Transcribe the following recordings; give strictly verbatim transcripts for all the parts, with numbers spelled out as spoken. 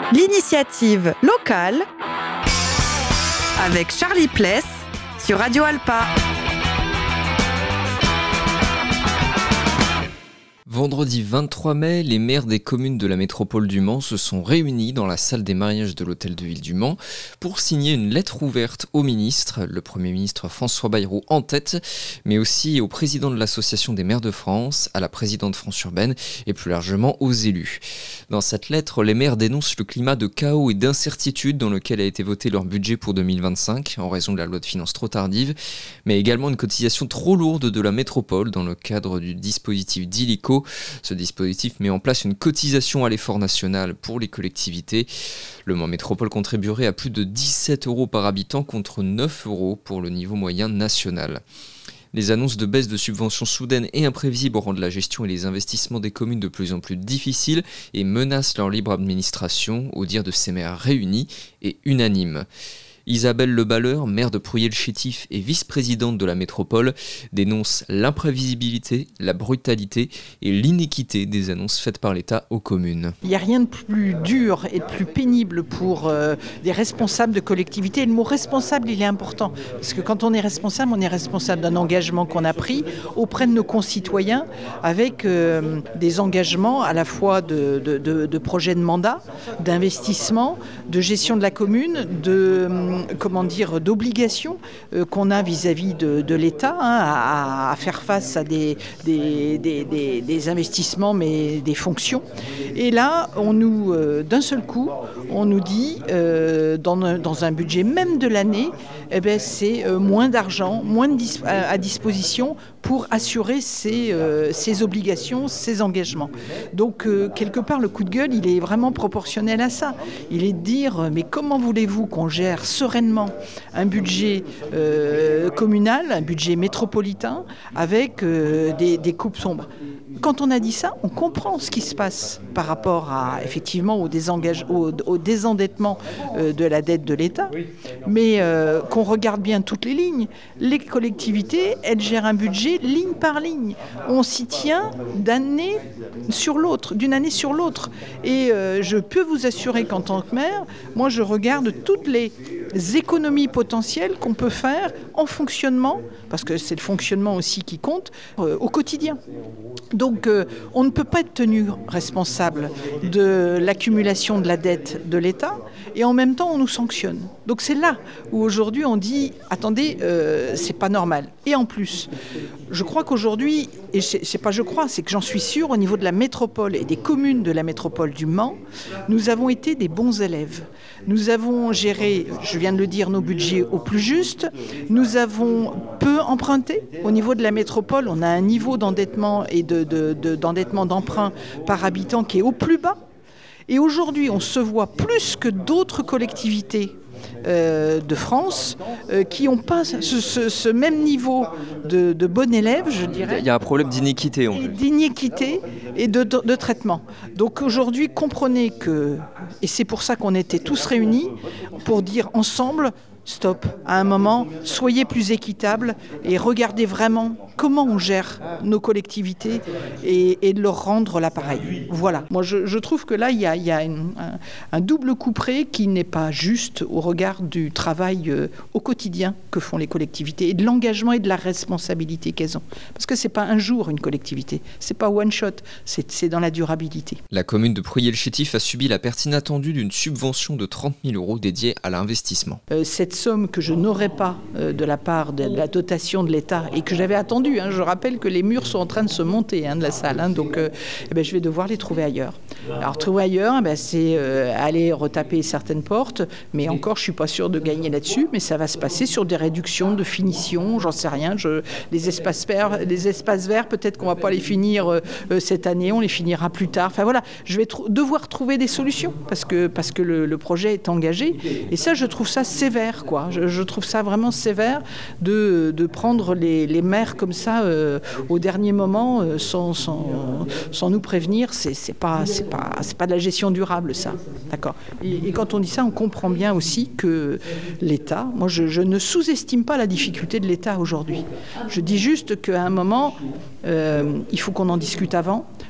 L'initiative locale avec Charlie Pless sur Radio Alpa. Vendredi vingt-trois mai, les maires des communes de la métropole du Mans se sont réunis dans la salle des mariages de l'hôtel de ville du Mans pour signer une lettre ouverte au ministre, le Premier ministre François Bayrou en tête, mais aussi au président de l'Association des maires de France, à la présidente France Urbaine et plus largement aux élus. Dans cette lettre, les maires dénoncent le climat de chaos et d'incertitude dans lequel a été voté leur budget pour deux mille vingt-cinq en raison de la loi de finances trop tardive, mais également une cotisation trop lourde de la métropole dans le cadre du dispositif d'Illico. Ce dispositif met en place une cotisation à l'effort national pour les collectivités. Le Mans Métropole contribuerait à plus de dix-sept euros par habitant contre neuf euros pour le niveau moyen national. Les annonces de baisse de subventions soudaines et imprévisibles rendent la gestion et les investissements des communes de plus en plus difficiles et menacent leur libre administration, au dire de ces maires réunis et unanimes. Isabelle Leballeur, maire de Pruyé-le-Chétif et vice-présidente de la métropole, dénonce l'imprévisibilité, la brutalité et l'inéquité des annonces faites par l'État aux communes. Il n'y a rien de plus dur et de plus pénible pour euh, des responsables de collectivités. Et le mot responsable, il est important. Parce que quand on est responsable, on est responsable d'un engagement qu'on a pris auprès de nos concitoyens avec euh, des engagements à la fois de, de, de, de projets de mandat, d'investissement, de gestion de la commune, de... comment dire, d'obligations euh, qu'on a vis-à-vis de, de l'État hein, à, à faire face à des, des, des, des, des investissements mais des fonctions. Et là, on nous, euh, d'un seul coup, on nous dit euh, dans, dans un budget même de l'année, eh ben, c'est euh, moins d'argent, moins de dis- à, à disposition pour assurer ces, euh, ces obligations, ces engagements. Donc, euh, quelque part, le coup de gueule, il est vraiment proportionnel à ça. Il est de dire, mais comment voulez-vous qu'on gère sereinement un budget euh, communal, un budget métropolitain, avec euh, des, des coupes sombres ? Quand on a dit ça, on comprend ce qui se passe par rapport à, effectivement, au, désengage, au, au désendettement euh, de la dette de l'État, mais euh, qu'on regarde bien toutes les lignes. Les collectivités, elles gèrent un budget ligne par ligne. On s'y tient d'année sur l'autre, d'une année sur l'autre. Et euh, je peux vous assurer qu'en tant que maire, moi je regarde toutes les économies potentielles qu'on peut faire en fonctionnement, parce que c'est le fonctionnement aussi qui compte, euh, au quotidien. Donc euh, on ne peut pas être tenu responsable de l'accumulation de la dette de l'État et en même temps on nous sanctionne. Donc c'est là où aujourd'hui on dit attendez, euh, c'est pas normal. Et en plus, je crois qu'aujourd'hui, et c'est, c'est pas je crois, c'est que j'en suis sûre, au niveau de la métropole et des communes de la métropole du Mans, nous avons été des bons élèves. Nous avons géré, je viens de le dire, nos budgets au plus juste. Nous avons peu emprunté. Au niveau de la métropole, on a un niveau d'endettement et de, de, de, d'endettement d'emprunt par habitant qui est au plus bas. Et aujourd'hui, on se voit plus que d'autres collectivités Euh, de France euh, qui n'ont pas ce, ce, ce même niveau de, de bon élève, je dirais. Il y a un problème d'inéquité. En fait. D'inéquité et de, de, de traitement. Donc aujourd'hui, comprenez que, et c'est pour ça qu'on était tous réunis, pour dire ensemble, stop, à un moment, soyez plus équitables et regardez vraiment comment on gère nos collectivités et, et de leur rendre l'appareil. Voilà. Moi, je, je trouve que là, il y a, il y a une, un, un double couperet qui n'est pas juste au regard du travail euh, au quotidien que font les collectivités et de l'engagement et de la responsabilité qu'elles ont. Parce que c'est pas un jour une collectivité, c'est pas one shot, c'est, c'est dans la durabilité. La commune de Pruyé-le-Chétif a subi la perte inattendue d'une subvention de trente mille euros dédiée à l'investissement. Euh, cette somme que je n'aurais pas euh, de la part de la dotation de l'État et que j'avais attendue. Hein. Je rappelle que les murs sont en train de se monter hein, de la salle, hein, donc euh, eh ben, je vais devoir les trouver ailleurs. Alors trouver ailleurs, eh ben, c'est euh, aller retaper certaines portes, mais encore je ne suis pas sûre de gagner là-dessus, mais ça va se passer sur des réductions de finition, j'en sais rien. Je, les espaces verts, les espaces verts peut-être qu'on ne va pas les finir euh, cette année, on les finira plus tard. Enfin voilà, je vais tr- devoir trouver des solutions parce que, parce que le, le projet est engagé et ça je trouve ça sévère, quoi. Je, je trouve ça vraiment sévère de, de prendre les, les maires comme ça euh, au dernier moment euh, sans, sans, sans nous prévenir. C'est, c'est pas, c'est pas, c'est pas de la gestion durable, ça. D'accord. Et, et quand on dit ça, on comprend bien aussi que l'État, moi je, je ne sous-estime pas la difficulté de l'État aujourd'hui. Je dis juste qu'à un moment, euh, il faut qu'on en discute avant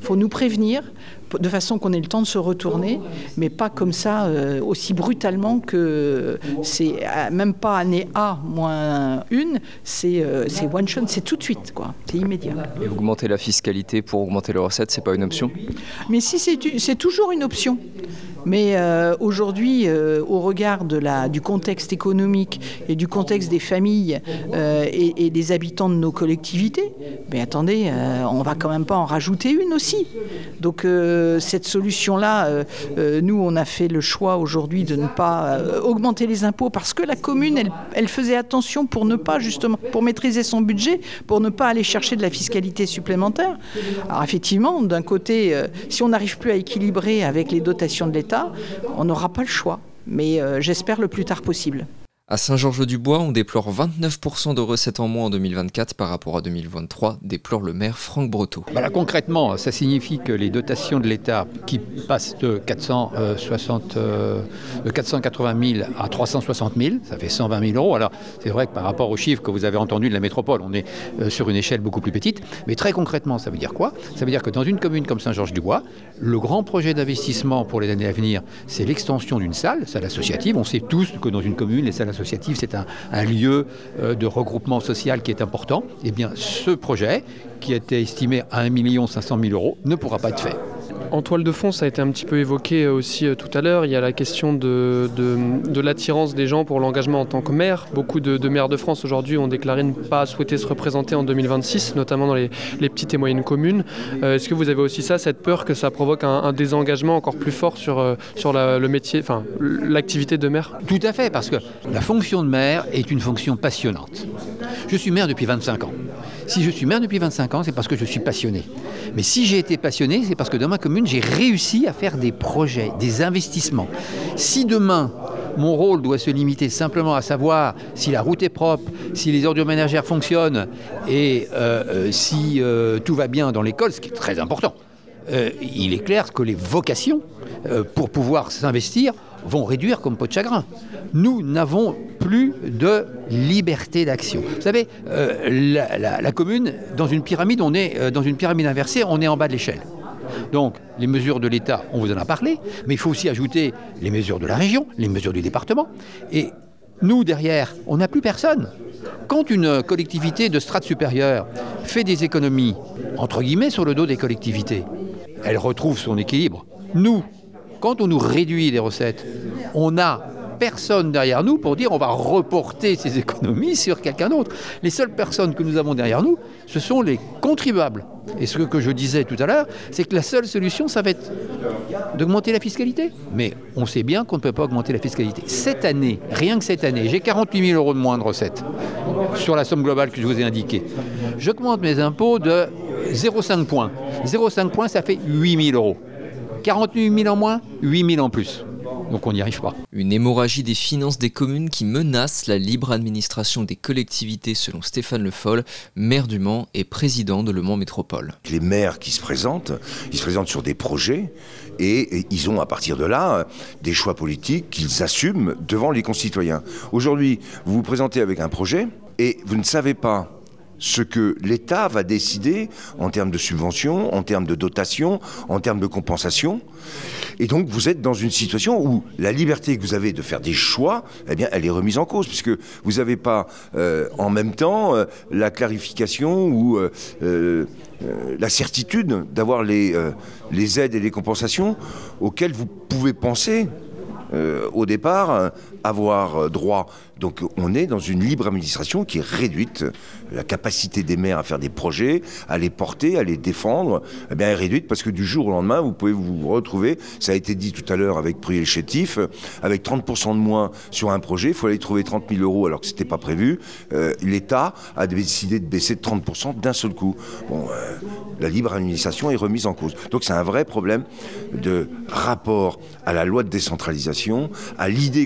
Il faut nous prévenir de façon qu'on ait le temps de se retourner, mais pas comme ça, euh, aussi brutalement que c'est même pas année A moins une, c'est, euh, c'est one shot, c'est tout de suite, quoi. C'est immédiat. Et augmenter la fiscalité pour augmenter les recettes, c'est pas une option ? Mais si, c'est, c'est toujours une option. Mais euh, aujourd'hui, euh, au regard de la, du contexte économique et du contexte des familles euh, et, et des habitants de nos collectivités, mais attendez, euh, on va quand même pas en rajouter une aussi. Donc euh, cette solution-là, euh, euh, nous, on a fait le choix aujourd'hui de ne pas euh, augmenter les impôts parce que la commune, elle, elle faisait attention pour ne pas, justement, pour maîtriser son budget, pour ne pas aller chercher de la fiscalité supplémentaire. Alors effectivement, d'un côté, euh, si on n'arrive plus à équilibrer avec les dotations de l'État, on n'aura pas le choix, mais euh, j'espère le plus tard possible. À Saint-Georges-du-Bois, on déplore vingt-neuf pour cent de recettes en moins en deux mille vingt-quatre par rapport à deux mille vingt-trois, déplore le maire Franck Breteau. Voilà, concrètement, ça signifie que les dotations de l'État qui passent de quatre cent soixante, euh, de quatre cent quatre-vingt mille à trois cent soixante mille, ça fait cent vingt mille euros. Alors, c'est vrai que par rapport aux chiffres que vous avez entendus de la métropole, on est euh, sur une échelle beaucoup plus petite. Mais très concrètement, ça veut dire quoi ? Ça veut dire que dans une commune comme Saint-Georges-du-Bois, le grand projet d'investissement pour les années à venir, c'est l'extension d'une salle, salle associative. On sait tous que dans une commune, les salles associatives, c'est un, un lieu euh, de regroupement social qui est important. Eh bien, ce projet, qui était estimé à un million cinq cent mille euros, ne pourra pas être fait. En toile de fond, ça a été un petit peu évoqué aussi euh, tout à l'heure, il y a la question de, de, de l'attirance des gens pour l'engagement en tant que maire. Beaucoup de, de maires de France aujourd'hui ont déclaré ne pas souhaiter se représenter en deux mille vingt-six, notamment dans les, les petites et moyennes communes. Euh, est-ce que vous avez aussi ça, cette peur que ça provoque un, un désengagement encore plus fort sur, euh, sur la, le métier, enfin l'activité de maire ? Tout à fait, parce que la fonction de maire est une fonction passionnante. Je suis maire depuis vingt-cinq ans. Si je suis maire depuis vingt-cinq ans, c'est parce que je suis passionné. Mais si j'ai été passionné, c'est parce que dans ma commune, j'ai réussi à faire des projets, des investissements. Si demain, mon rôle doit se limiter simplement à savoir si la route est propre, si les ordures ménagères fonctionnent et euh, euh, si euh, tout va bien dans l'école, ce qui est très important, euh, il est clair que les vocations, euh, pour pouvoir s'investir, vont réduire comme peau de chagrin. Nous n'avons plus de liberté d'action. Vous savez, euh, la, la, la commune, dans une pyramide, on est euh, dans une pyramide inversée, on est en bas de l'échelle. Donc, les mesures de l'État, on vous en a parlé, mais il faut aussi ajouter les mesures de la région, les mesures du département. Et nous, derrière, on n'a plus personne. Quand une collectivité de strate supérieure fait des économies, entre guillemets, sur le dos des collectivités, elle retrouve son équilibre. Nous, quand on nous réduit les recettes, on n'a personne derrière nous pour dire on va reporter ces économies sur quelqu'un d'autre. Les seules personnes que nous avons derrière nous, ce sont les contribuables. Et ce que je disais tout à l'heure, c'est que la seule solution, ça va être d'augmenter la fiscalité. Mais on sait bien qu'on ne peut pas augmenter la fiscalité. Cette année, rien que cette année, j'ai quarante-huit mille euros de moins de recettes sur la somme globale que je vous ai indiquée. J'augmente mes impôts de zéro virgule cinq points. zéro virgule cinq points, ça fait huit mille euros. quarante-huit mille en moins, huit mille en plus. Donc on n'y arrive pas. Une hémorragie des finances des communes qui menace la libre administration des collectivités selon Stéphane Le Foll, maire du Mans et président de Le Mans Métropole. Les maires qui se présentent, ils se présentent sur des projets et, et ils ont à partir de là des choix politiques qu'ils assument devant les concitoyens. Aujourd'hui, vous vous présentez avec un projet et vous ne savez pas ce que l'État va décider en termes de subventions, en termes de dotation, en termes de compensation. Et donc, vous êtes dans une situation où la liberté que vous avez de faire des choix, eh bien, elle est remise en cause, puisque vous n'avez pas euh, en même temps euh, la clarification ou euh, euh, la certitude d'avoir les, euh, les aides et les compensations auxquelles vous pouvez penser Euh, au départ, euh, avoir droit. Donc on est dans une libre administration qui est réduite. La capacité des maires à faire des projets, à les porter, à les défendre, eh bien, est réduite parce que du jour au lendemain, vous pouvez vous retrouver, ça a été dit tout à l'heure avec Pruyé le Chétif, avec trente pour cent de moins sur un projet, il faut aller trouver trente mille euros alors que ce n'était pas prévu. Euh, L'État a décidé de baisser de trente pour cent d'un seul coup. Bon, euh, la libre administration est remise en cause. Donc c'est un vrai problème de rapport à la loi de décentralisation, à l'idée qu'on se fait de la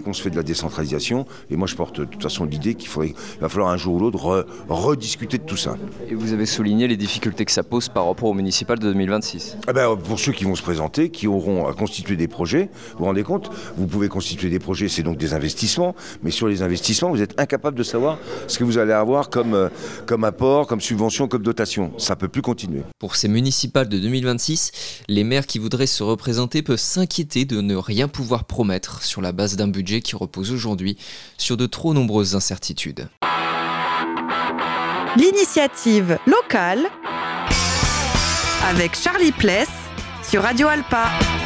décentralisation. Et moi, je porte de toute façon l'idée qu'il faudrait, il va falloir un jour ou l'autre re, rediscuter de tout ça. Et vous avez souligné les difficultés que ça pose par rapport au municipal de deux mille vingt-six. Eh ben, pour ceux qui vont se présenter, qui auront à constituer des projets, vous vous rendez compte, vous pouvez constituer des projets, c'est donc des investissements, mais sur les investissements, vous êtes incapable de savoir ce que vous allez avoir comme, euh, comme apport, comme subvention, comme dotation. Ça ne peut plus continuer. Pour ces municipales de deux mille vingt-six, les maires qui voudraient se représenter peuvent s'inquiéter de ne rien pouvoir promettre sur la base d'un budget qui repose aujourd'hui sur de trop nombreuses incertitudes. L'initiative locale avec Charlie Pless sur Radio Alpa.